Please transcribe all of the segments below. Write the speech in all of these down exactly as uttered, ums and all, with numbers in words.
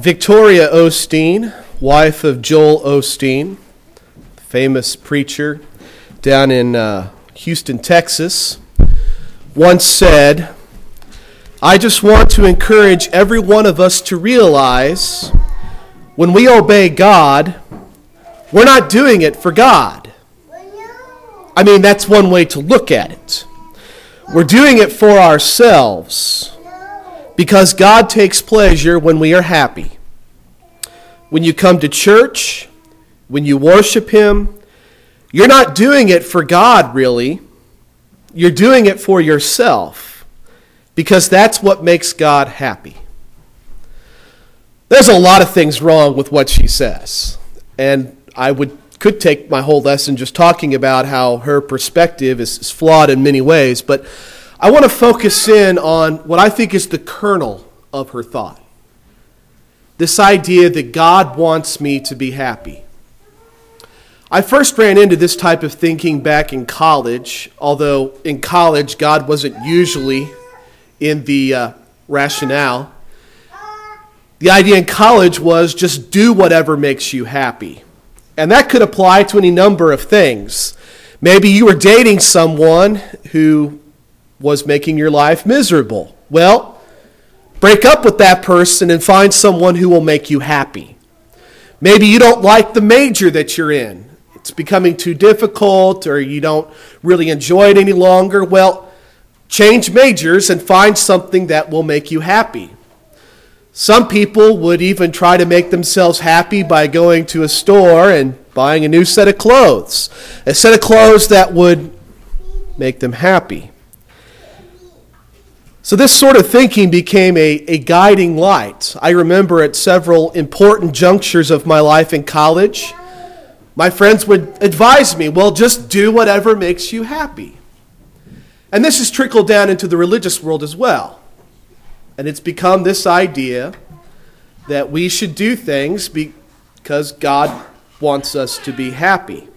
Victoria Osteen, wife of Joel Osteen, famous preacher down in uh, Houston, Texas, once said, "I just want to encourage every one of us to realize when we obey God, we're not doing it for God." I mean, that's one way to look at it. We're doing it for ourselves because God takes pleasure when we are happy. When you come to church, when you worship Him, you're not doing it for God, really. You're doing it for yourself because that's what makes God happy. There's a lot of things wrong with what she says, and I would could take my whole lesson just talking about how her perspective is, is flawed in many ways, but I want to focus in on what I think is the kernel of her thought. This idea that God wants me to be happy. I first ran into this type of thinking back in college, although in college God wasn't usually in the uh, rationale. The idea in college was just do whatever makes you happy. And that could apply to any number of things. Maybe you were dating someone who was making your life miserable. Well, break up with that person and find someone who will make you happy. Maybe you don't like the major that you're in. It's becoming too difficult or you don't really enjoy it any longer. Well, change majors and find something that will make you happy. Some people would even try to make themselves happy by going to a store and buying a new set of clothes. A set of clothes that would make them happy. So this sort of thinking became a, a guiding light. I remember at several important junctures of my life in college, my friends would advise me, well, just do whatever makes you happy. And this has trickled down into the religious world as well. And it's become this idea that we should do things because God wants us to be happy.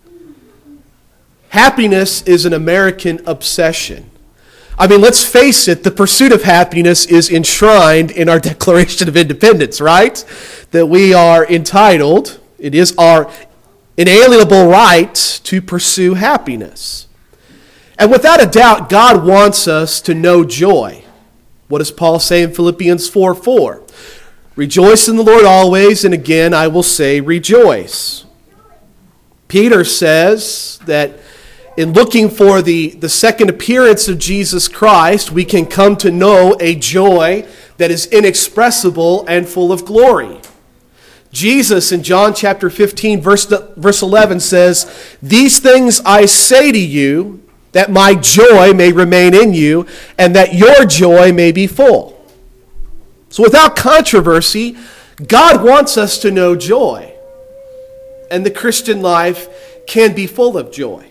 Happiness is an American obsession. I mean, let's face it, the pursuit of happiness is enshrined in our Declaration of Independence, right? That we are entitled, it is our inalienable right to pursue happiness. And without a doubt, God wants us to know joy. What does Paul say in Philippians four four? Rejoice in the Lord always, and again I will say rejoice. Peter says that in looking for the, the second appearance of Jesus Christ, we can come to know a joy that is inexpressible and full of glory. Jesus in John chapter fifteen, verse, verse eleven says, "These things I say to you, that my joy may remain in you, and that your joy may be full." So without controversy, God wants us to know joy. And the Christian life can be full of joy.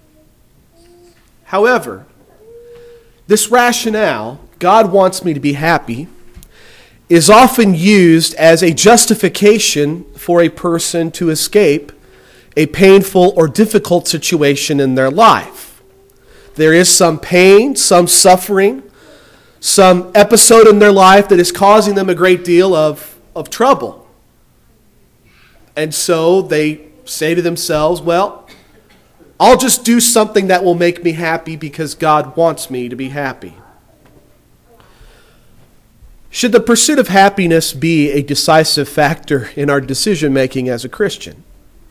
However, this rationale, God wants me to be happy, is often used as a justification for a person to escape a painful or difficult situation in their life. There is some pain, some suffering, some episode in their life that is causing them a great deal of, of trouble. And so they say to themselves, well, I'll just do something that will make me happy because God wants me to be happy. Should the pursuit of happiness be a decisive factor in our decision making as a Christian?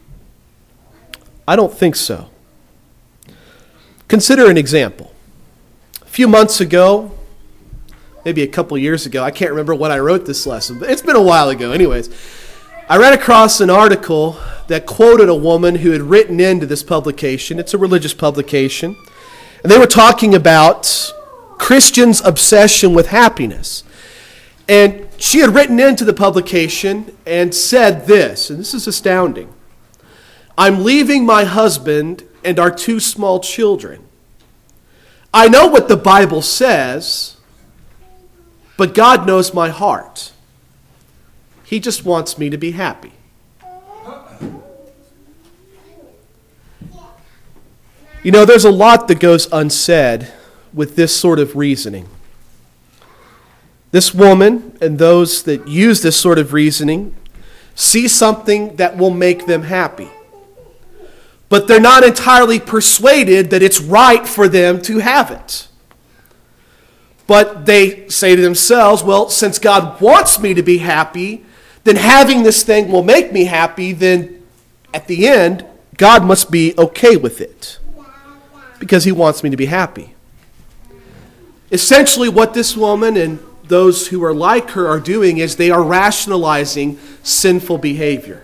I don't think so. Consider an example. A few months ago, maybe a couple years ago, I can't remember when I wrote this lesson, but it's been a while ago anyways, I ran across an article that quoted a woman who had written into this publication. It's a religious publication. And they were talking about Christians' obsession with happiness. And she had written into the publication and said this, and this is astounding. "I'm leaving my husband and our two small children. I know what the Bible says, but God knows my heart. He just wants me to be happy." You know, there's a lot that goes unsaid with this sort of reasoning. This woman and those that use this sort of reasoning see something that will make them happy. But they're not entirely persuaded that it's right for them to have it. But they say to themselves, well, since God wants me to be happy, then having this thing will make me happy, then at the end, God must be okay with it because he wants me to be happy. Essentially, what this woman and those who are like her are doing is they are rationalizing sinful behavior.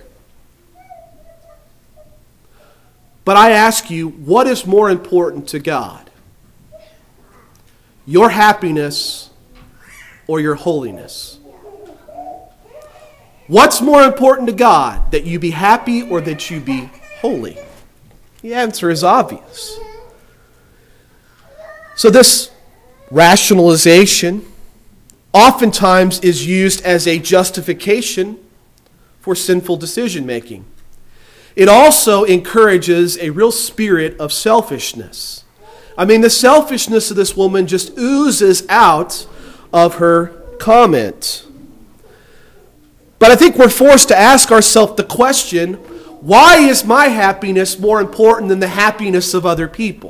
But I ask you, what is more important to God? Your happiness or your holiness? What's more important to God, that you be happy or that you be holy? The answer is obvious. So this rationalization oftentimes is used as a justification for sinful decision making. It also encourages a real spirit of selfishness. I mean, the selfishness of this woman just oozes out of her comment. But I think we're forced to ask ourselves the question, why is my happiness more important than the happiness of other people?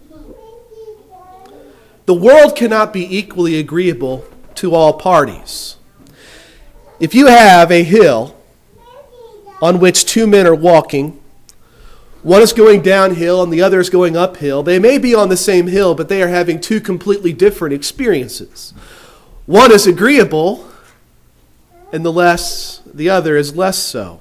The world cannot be equally agreeable to all parties. If you have a hill on which two men are walking, one is going downhill and the other is going uphill, they may be on the same hill, but they are having two completely different experiences. One is agreeable, and the less, the other is less so.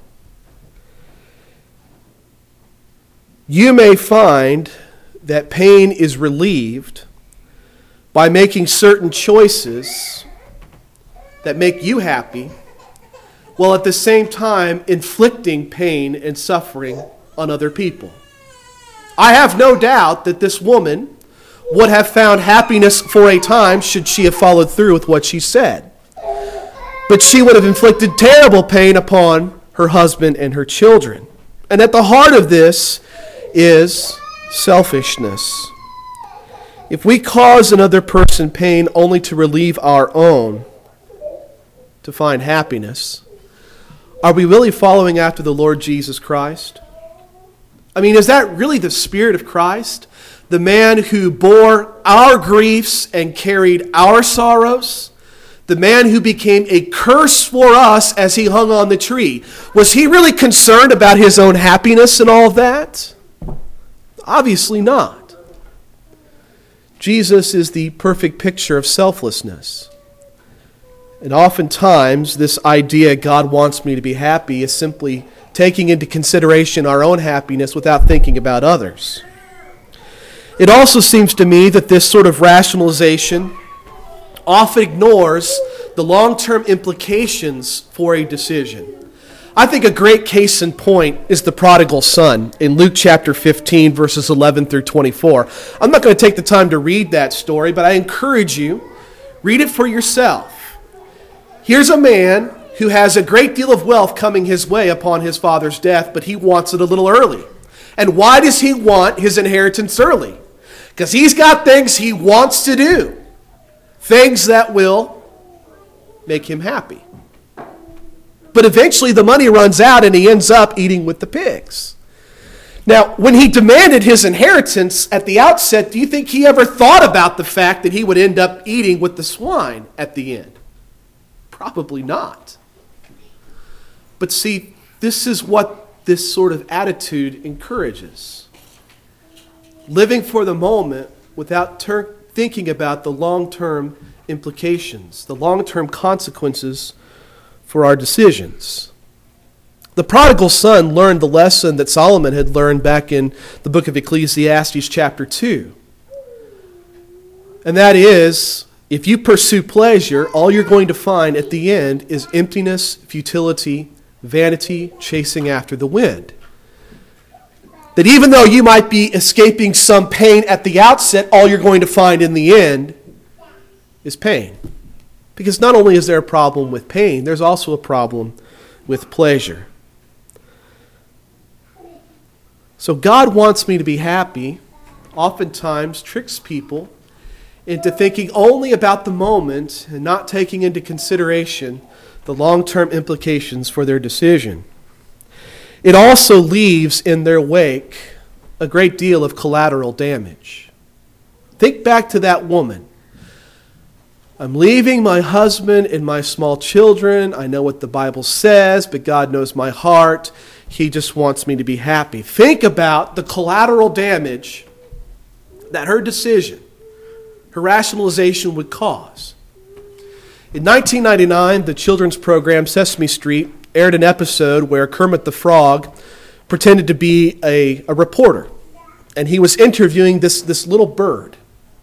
You may find that pain is relieved by making certain choices that make you happy, while at the same time inflicting pain and suffering on other people. I have no doubt that this woman would have found happiness for a time should she have followed through with what she said. But she would have inflicted terrible pain upon her husband and her children. And at the heart of this is selfishness. If we cause another person pain only to relieve our own, to find happiness, are we really following after the Lord Jesus Christ? I mean, is that really the Spirit of Christ? The man who bore our griefs and carried our sorrows? The man who became a curse for us as he hung on the tree? Was he really concerned about his own happiness and all of that? Obviously not. Jesus is the perfect picture of selflessness. And oftentimes, this idea, God wants me to be happy, is simply taking into consideration our own happiness without thinking about others. It also seems to me that this sort of rationalization often ignores the long-term implications for a decision. I think a great case in point is the prodigal son in Luke chapter fifteen, verses eleven through twenty-four. I'm not going to take the time to read that story, but I encourage you, read it for yourself. Here's a man who has a great deal of wealth coming his way upon his father's death, but he wants it a little early. And why does he want his inheritance early? Because he's got things he wants to do, things that will make him happy. But eventually the money runs out and he ends up eating with the pigs. Now, when he demanded his inheritance at the outset, do you think he ever thought about the fact that he would end up eating with the swine at the end? Probably not. But see, this is what this sort of attitude encourages. Living for the moment without ter- thinking about the long-term implications, the long-term consequences for our decisions. The prodigal son learned the lesson that Solomon had learned back in the book of Ecclesiastes chapter two. And that is, if you pursue pleasure, all you're going to find at the end is emptiness, futility, vanity, chasing after the wind. That even though you might be escaping some pain at the outset, all you're going to find in the end is pain. Because not only is there a problem with pain, there's also a problem with pleasure. So God wants me to be happy, oftentimes tricks people into thinking only about the moment and not taking into consideration the long-term implications for their decision. It also leaves in their wake a great deal of collateral damage. Think back to that woman. I'm leaving my husband and my small children. I know what the Bible says, but God knows my heart. He just wants me to be happy. Think about the collateral damage that her decision, her rationalization would cause. In nineteen ninety-nine, the children's program Sesame Street aired an episode where Kermit the Frog pretended to be a, a reporter, and he was interviewing this, this little bird.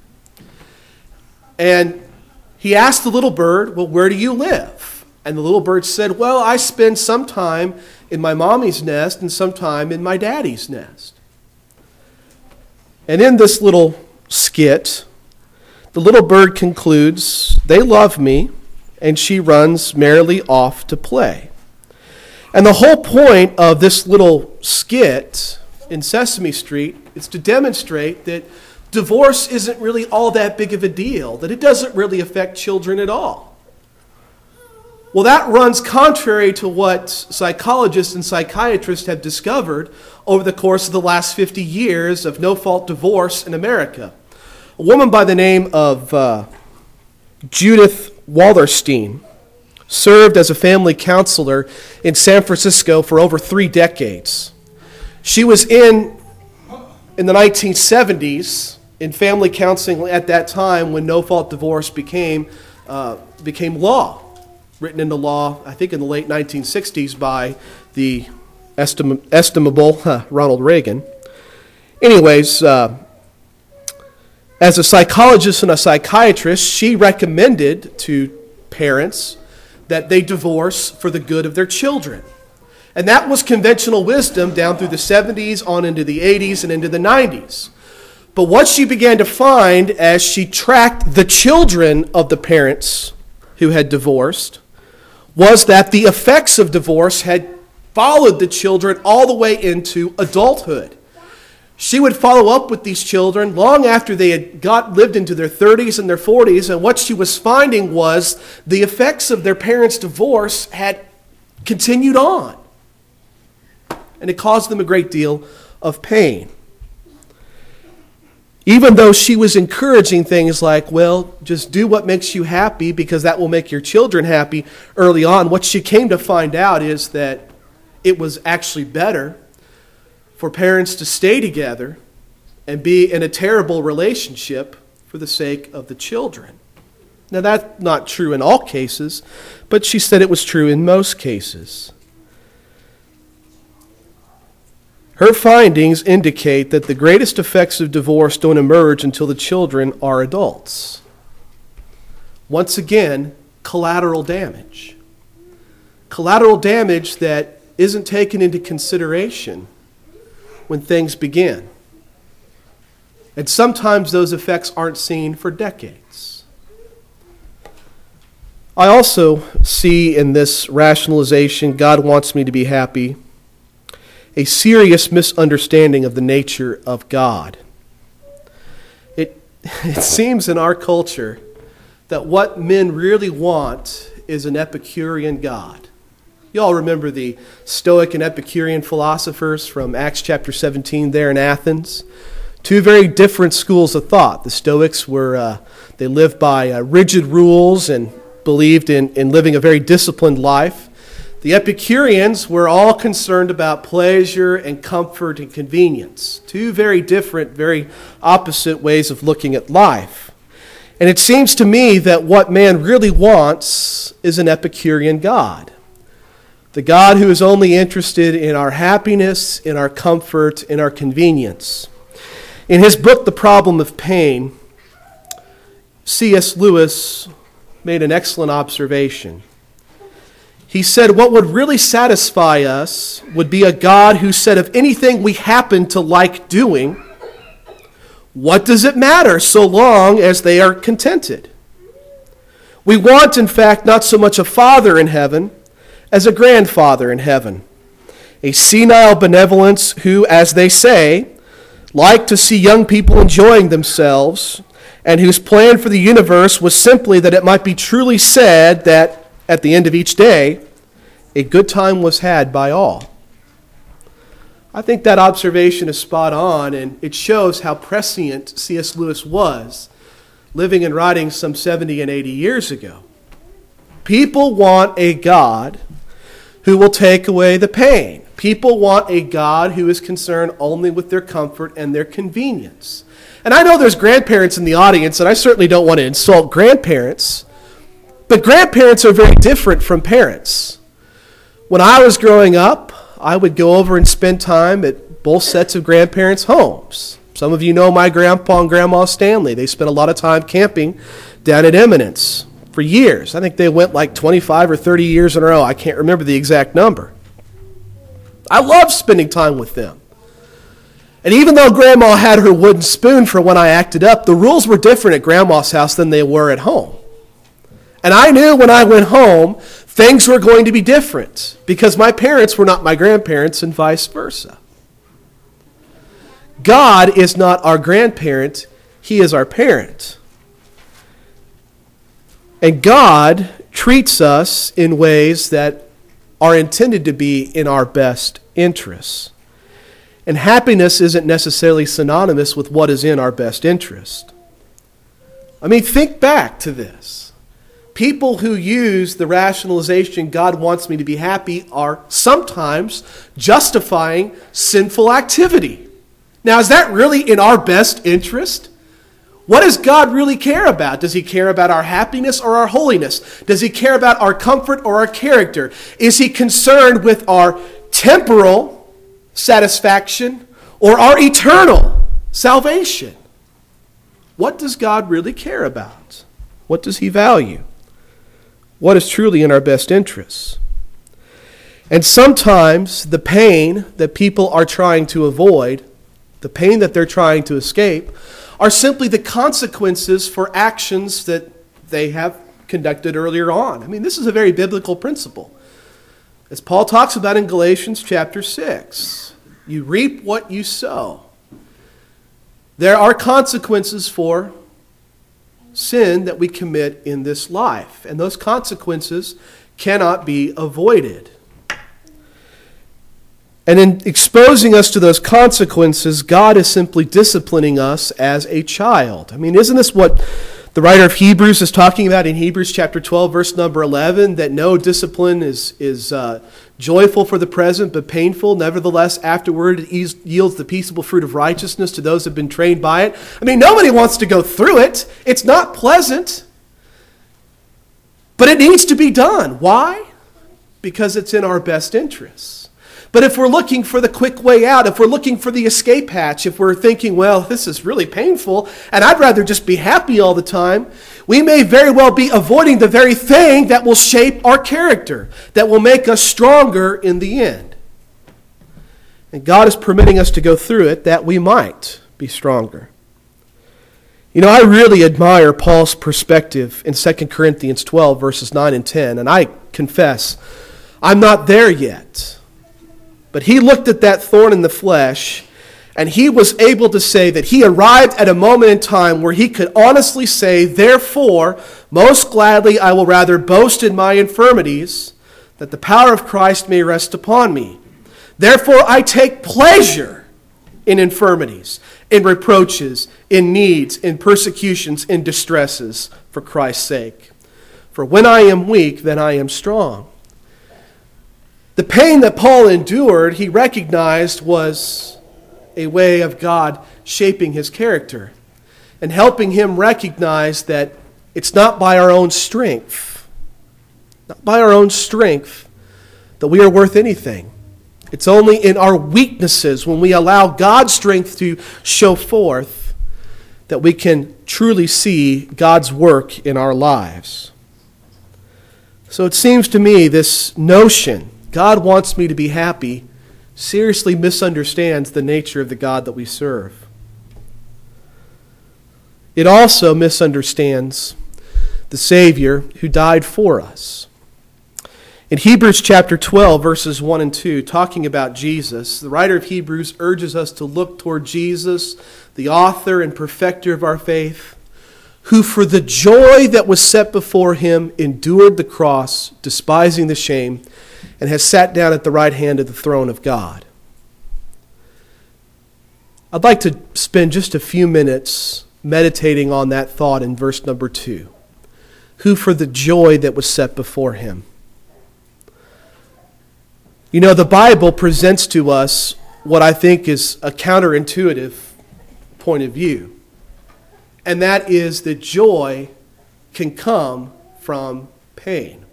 And he asked the little bird, well, where do you live? And the little bird said, well, I spend some time in my mommy's nest and some time in my daddy's nest. And in this little skit, the little bird concludes, they love me, and she runs merrily off to play. And the whole point of this little skit in Sesame Street is to demonstrate that divorce isn't really all that big of a deal, that it doesn't really affect children at all. Well, that runs contrary to what psychologists and psychiatrists have discovered over the course of the last fifty years of no-fault divorce in America. A woman by the name of uh, Judith Wallerstein served as a family counselor in San Francisco for over three decades. She was in, in the nineteen seventies, in family counseling at that time when no-fault divorce became, uh, became law, written into law, I think in the late nineteen sixties by the estim- estimable uh, Ronald Reagan. Anyways, uh, as a psychologist and a psychiatrist, she recommended to parents that they divorce for the good of their children. And that was conventional wisdom down through the seventies, on into the eighties, and into the nineties. But what she began to find as she tracked the children of the parents who had divorced was that the effects of divorce had followed the children all the way into adulthood. She would follow up with these children long after they had got lived into their thirties and their forties, and what she was finding was the effects of their parents' divorce had continued on. And it caused them a great deal of pain. Even though she was encouraging things like, well, just do what makes you happy because that will make your children happy early on, what she came to find out is that it was actually better for parents to stay together and be in a terrible relationship for the sake of the children. Now, that's not true in all cases, but she said it was true in most cases. Her findings indicate that the greatest effects of divorce don't emerge until the children are adults. Once again, collateral damage. Collateral damage that isn't taken into consideration when things begin. And sometimes those effects aren't seen for decades. I also see in this rationalization, God wants me to be happy, a serious misunderstanding of the nature of God. It, it seems in our culture that what men really want is an Epicurean God. You all remember the Stoic and Epicurean philosophers from Acts chapter seventeen there in Athens. Two very different schools of thought. The Stoics were, uh, they lived by uh, rigid rules and believed in, in living a very disciplined life. The Epicureans were all concerned about pleasure and comfort and convenience. Two very different, very opposite ways of looking at life. And it seems to me that what man really wants is an Epicurean God. The God who is only interested in our happiness, in our comfort, in our convenience. In his book, The Problem of Pain, C S Lewis made an excellent observation. He said, what would really satisfy us would be a God who said, of anything we happen to like doing, what does it matter so long as they are contented? We want, in fact, not so much a father in heaven as a grandfather in heaven, a senile benevolence who, as they say, like to see young people enjoying themselves and whose plan for the universe was simply that it might be truly said that at the end of each day, a good time was had by all. I think that observation is spot on, and it shows how prescient C S Lewis was, living and writing some seventy and eighty years ago. People want a God who will take away the pain. People want a God who is concerned only with their comfort and their convenience. And I know there's grandparents in the audience, and I certainly don't want to insult grandparents, but grandparents are very different from parents. When I was growing up, I would go over and spend time at both sets of grandparents' homes. Some of you know my grandpa and grandma Stanley. They spent a lot of time camping down at Eminence for years. I think they went like twenty-five or thirty years in a row. I can't remember the exact number. I loved spending time with them. And even though Grandma had her wooden spoon for when I acted up, the rules were different at Grandma's house than they were at home. And I knew when I went home, things were going to be different because my parents were not my grandparents and vice versa. God is not our grandparent, He is our parent. And God treats us in ways that are intended to be in our best interests. And happiness isn't necessarily synonymous with what is in our best interest. I mean, think back to this. People who use the rationalization, God wants me to be happy, are sometimes justifying sinful activity. Now, is that really in our best interest? What does God really care about? Does He care about our happiness or our holiness? Does He care about our comfort or our character? Is He concerned with our temporal satisfaction or our eternal salvation? What does God really care about? What does He value? What is truly in our best interests? And sometimes the pain that people are trying to avoid, the pain that they're trying to escape, are simply the consequences for actions that they have conducted earlier on. I mean, this is a very biblical principle. As Paul talks about in Galatians chapter six, you reap what you sow. There are consequences for sin that we commit in this life, and those consequences cannot be avoided. And in exposing us to those consequences, God is simply disciplining us as a child. I mean, isn't this what the writer of Hebrews is talking about in Hebrews chapter twelve, verse number eleven, that no discipline is, is uh, joyful for the present, but painful. Nevertheless, afterward it yields the peaceable fruit of righteousness to those who have been trained by it. I mean, nobody wants to go through it. It's not pleasant, but it needs to be done. Why? Because it's in our best interests. But if we're looking for the quick way out, if we're looking for the escape hatch, if we're thinking, well, this is really painful, and I'd rather just be happy all the time, we may very well be avoiding the very thing that will shape our character, that will make us stronger in the end. And God is permitting us to go through it that we might be stronger. You know, I really admire Paul's perspective in Second Corinthians twelve, verses nine and ten, and I confess, I'm not there yet. But he looked at that thorn in the flesh, and he was able to say that he arrived at a moment in time where he could honestly say, therefore, most gladly I will rather boast in my infirmities, that the power of Christ may rest upon me. Therefore I take pleasure in infirmities, in reproaches, in needs, in persecutions, in distresses, for Christ's sake. For when I am weak, then I am strong. The pain that Paul endured, he recognized was a way of God shaping his character and helping him recognize that it's not by our own strength, not by our own strength that we are worth anything. It's only in our weaknesses, when we allow God's strength to show forth, that we can truly see God's work in our lives. So it seems to me this notion, God wants me to be happy, seriously misunderstands the nature of the God that we serve. It also misunderstands the Savior who died for us. In Hebrews chapter twelve, verses one and two, talking about Jesus, the writer of Hebrews urges us to look toward Jesus, the author and perfecter of our faith, who for the joy that was set before him endured the cross, despising the shame, and has sat down at the right hand of the throne of God. I'd like to spend just a few minutes meditating on that thought in verse number two. Who for the joy that was set before him. You know, the Bible presents to us what I think is a counterintuitive point of view. And that is that joy can come from pain.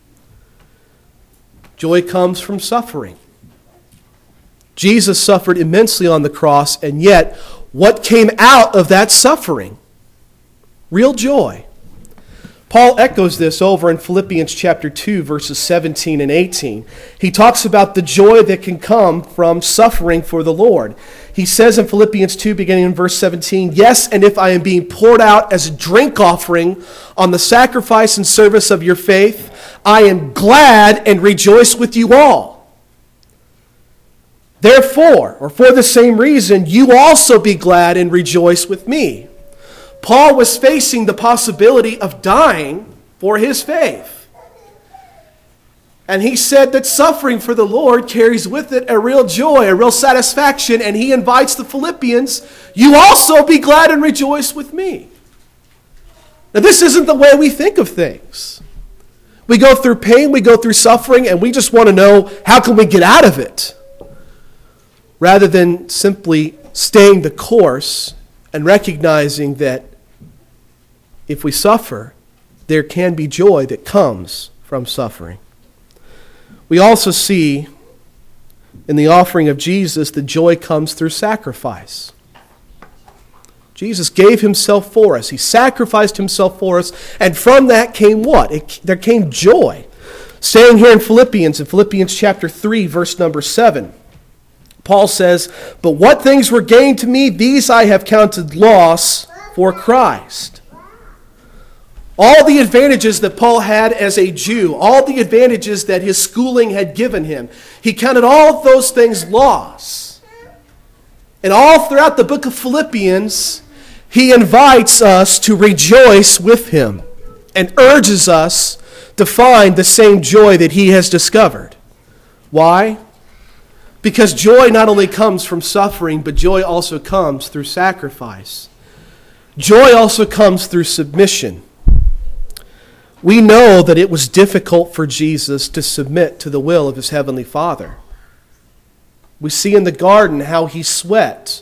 Joy comes from suffering. Jesus suffered immensely on the cross, and yet what came out of that suffering? Real joy. Paul echoes this over in Philippians chapter two, verses seventeen and eighteen. He talks about the joy that can come from suffering for the Lord. He says in Philippians two, beginning in verse seventeen, "Yes, and if I am being poured out as a drink offering on the sacrifice and service of your faith, I am glad and rejoice with you all. Therefore, or for the same reason, you also be glad and rejoice with me." Paul was facing the possibility of dying for his faith. And he said that suffering for the Lord carries with it a real joy, a real satisfaction, and he invites the Philippians, you also be glad and rejoice with me. Now, this isn't the way we think of things. We go through pain, we go through suffering, and we just want to know, how can we get out of it? Rather than simply staying the course and recognizing that if we suffer, there can be joy that comes from suffering. We also see in the offering of Jesus that joy comes through sacrifice. Jesus gave himself for us. He sacrificed himself for us, and from that came what? It, there came joy. Staying here in Philippians, in Philippians chapter three, verse number seven, Paul says, "But what things were gained to me, these I have counted loss for Christ." All the advantages that Paul had as a Jew, all the advantages that his schooling had given him, he counted all of those things loss. And all throughout the book of Philippians, he invites us to rejoice with him and urges us to find the same joy that he has discovered. Why? Because joy not only comes from suffering, but joy also comes through sacrifice. Joy also comes through submission. We know that it was difficult for Jesus to submit to the will of his heavenly Father. We see in the garden how he sweat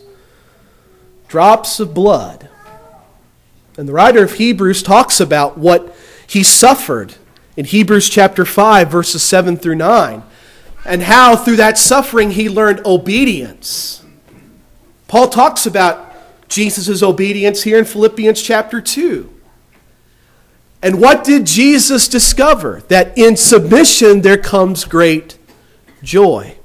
drops of blood. And the writer of Hebrews talks about what he suffered in Hebrews chapter five, verses seven through nine. And how through that suffering he learned obedience. Paul talks about Jesus' obedience here in Philippians chapter two. And what did Jesus discover? That in submission there comes great joy.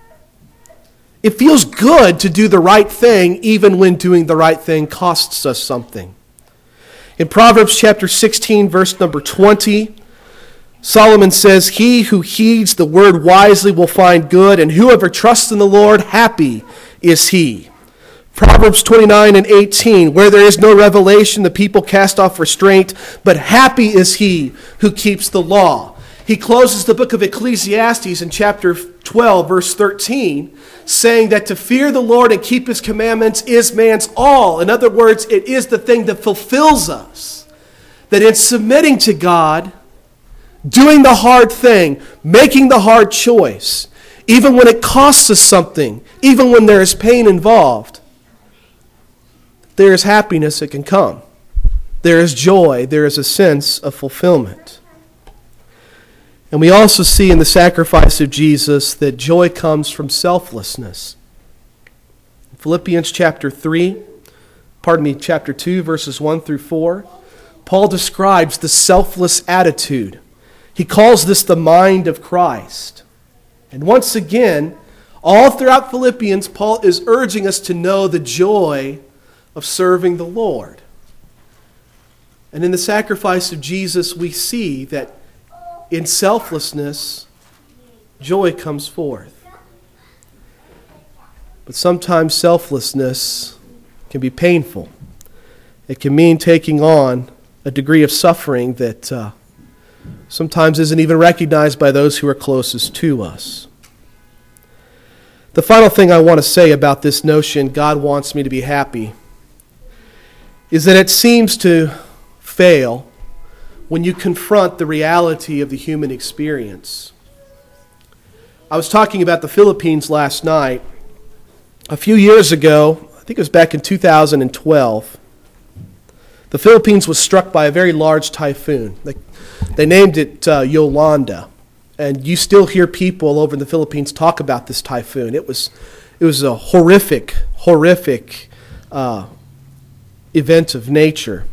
It feels good to do the right thing even when doing the right thing costs us something. In Proverbs chapter sixteen, verse number twenty, Solomon says, "He who heeds the word wisely will find good, and whoever trusts in the Lord, happy is he." Proverbs twenty-nine and eighteen, "Where there is no revelation, the people cast off restraint, but happy is he who keeps the law." He closes the book of Ecclesiastes in chapter twelve, verse thirteen, saying that to fear the Lord and keep his commandments is man's all. In other words, it is the thing that fulfills us. That in submitting to God, doing the hard thing, making the hard choice, even when it costs us something, even when there is pain involved, there is happiness that can come. There is joy. There is a sense of fulfillment. And we also see in the sacrifice of Jesus that joy comes from selflessness. Philippians chapter three, pardon me, chapter two, verses one through four, Paul describes the selfless attitude. He calls this the mind of Christ. And once again, all throughout Philippians, Paul is urging us to know the joy of serving the Lord. And in the sacrifice of Jesus, we see that in selflessness, joy comes forth. But sometimes selflessness can be painful. It can mean taking on a degree of suffering that uh, sometimes isn't even recognized by those who are closest to us. The final thing I want to say about this notion, God wants me to be happy, is that it seems to fail when you confront the reality of the human experience. I was talking about the Philippines last night. A few years ago, I think it was back in two thousand twelve, the Philippines was struck by a very large typhoon. They, they named it uh, Yolanda. And you still hear people over in the Philippines talk about this typhoon. It was, it was a horrific, horrific uh, event of nature.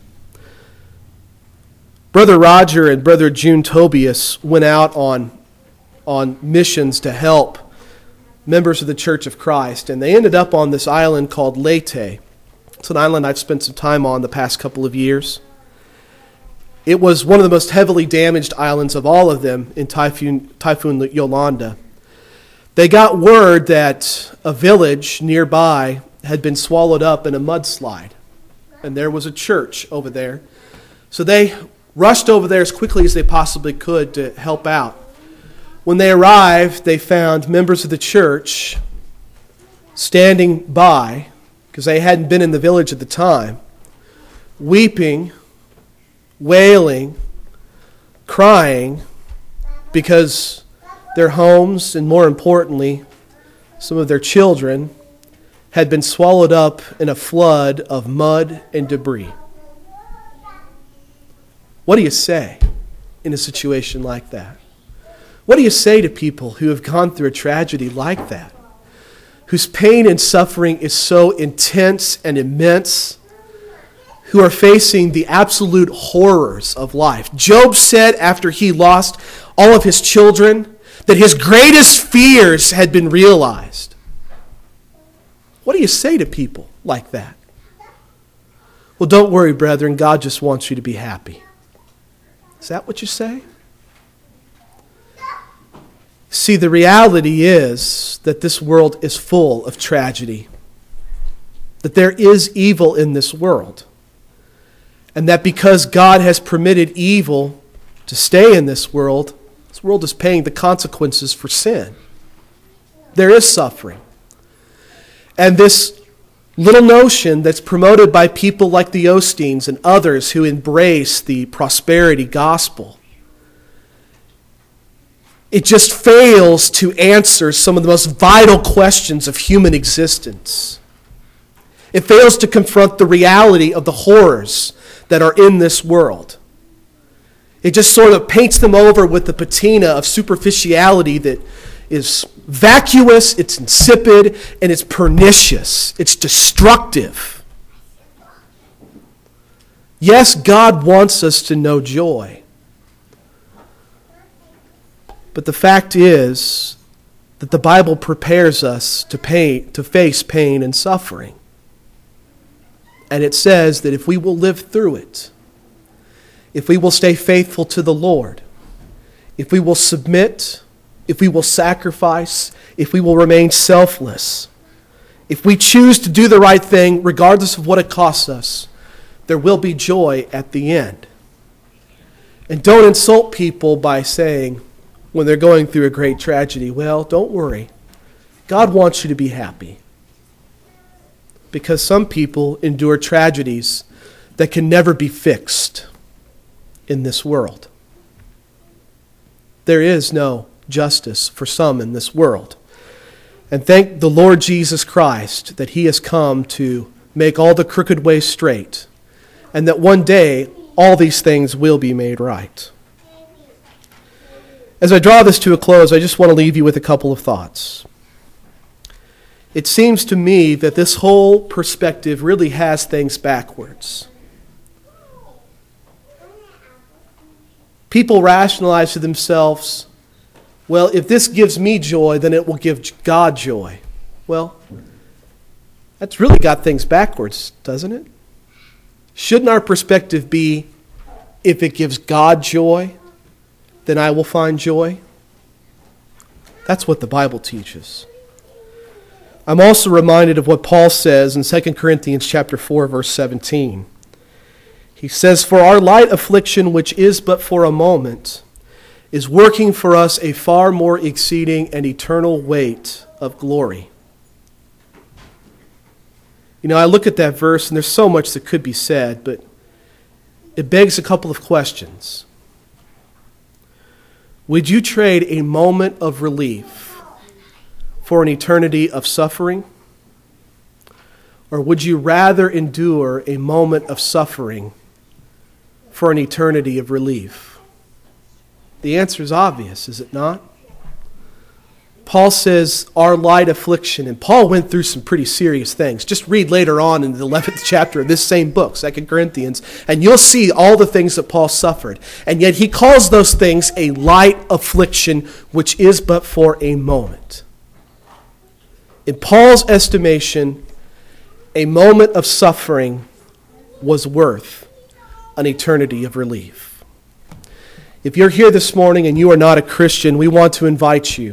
Brother Roger and Brother June Tobias went out on, on missions to help members of the Church of Christ, and they ended up on this island called Leyte. It's an island I've spent some time on the past couple of years. It was one of the most heavily damaged islands of all of them in Typhoon, Typhoon Yolanda. They got word that a village nearby had been swallowed up in a mudslide, and there was a church over there. So they rushed over there as quickly as they possibly could to help out. When they arrived, they found members of the church standing by, because they hadn't been in the village at the time, weeping, wailing, crying, because their homes, and more importantly, some of their children, had been swallowed up in a flood of mud and debris. What do you say in a situation like that? What do you say to people who have gone through a tragedy like that, whose pain and suffering is so intense and immense, who are facing the absolute horrors of life? Job said after he lost all of his children that his greatest fears had been realized. What do you say to people like that? Well, don't worry, brethren. God just wants you to be happy. Is that what you say? See, the reality is that this world is full of tragedy, that there is evil in this world, and that because God has permitted evil to stay in this world, this world is paying the consequences for sin. There is suffering. And this little notion that's promoted by people like the Osteens and others who embrace the prosperity gospel, it just fails to answer some of the most vital questions of human existence. It fails to confront the reality of the horrors that are in this world. It just sort of paints them over with the patina of superficiality that is vacuous, it's insipid, and it's pernicious. It's destructive. Yes, God wants us to know joy. But the fact is that the Bible prepares us to pay, to face pain and suffering. And it says that if we will live through it, if we will stay faithful to the Lord, if we will submit, if we will sacrifice, if we will remain selfless, if we choose to do the right thing regardless of what it costs us, there will be joy at the end. And don't insult people by saying, when they're going through a great tragedy, well, don't worry. God wants you to be happy. Because some people endure tragedies that can never be fixed in this world. There is no justice for some in this world. And thank the Lord Jesus Christ that He has come to make all the crooked ways straight, and that one day all these things will be made right. As I draw this to a close, I just want to leave you with a couple of thoughts. It seems to me that this whole perspective really has things backwards. People rationalize to themselves, well, if this gives me joy, then it will give God joy. Well, that's really got things backwards, doesn't it? Shouldn't our perspective be, if it gives God joy, then I will find joy? That's what the Bible teaches. I'm also reminded of what Paul says in Second Corinthians chapter four, verse seventeen. He says, "For our light affliction, which is but for a moment, is working for us a far more exceeding and eternal weight of glory." You know, I look at that verse, and there's so much that could be said, but it begs a couple of questions. Would you trade a moment of relief for an eternity of suffering? Or would you rather endure a moment of suffering for an eternity of relief? The answer is obvious, is it not? Paul says, our light affliction, and Paul went through some pretty serious things. Just read later on in the eleventh chapter of this same book, Second Corinthians, and you'll see all the things that Paul suffered. And yet he calls those things a light affliction, which is but for a moment. In Paul's estimation, a moment of suffering was worth an eternity of relief. If you're here this morning and you are not a Christian, we want to invite you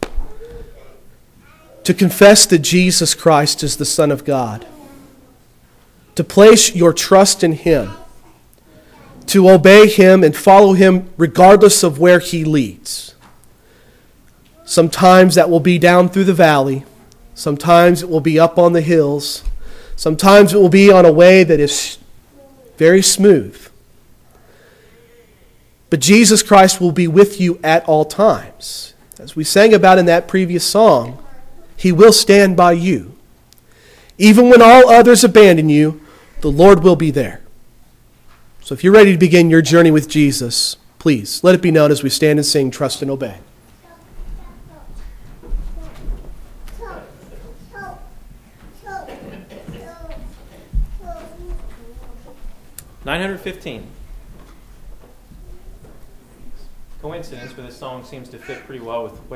to confess that Jesus Christ is the Son of God, to place your trust in Him, to obey Him and follow Him regardless of where He leads. Sometimes that will be down through the valley. Sometimes it will be up on the hills. Sometimes it will be on a way that is very smooth. But Jesus Christ will be with you at all times. As we sang about in that previous song, He will stand by you. Even when all others abandon you, the Lord will be there. So if you're ready to begin your journey with Jesus, please let it be known as we stand and sing, Trust and Obey. nine fifteen. Coincidence, but this song seems to fit pretty well with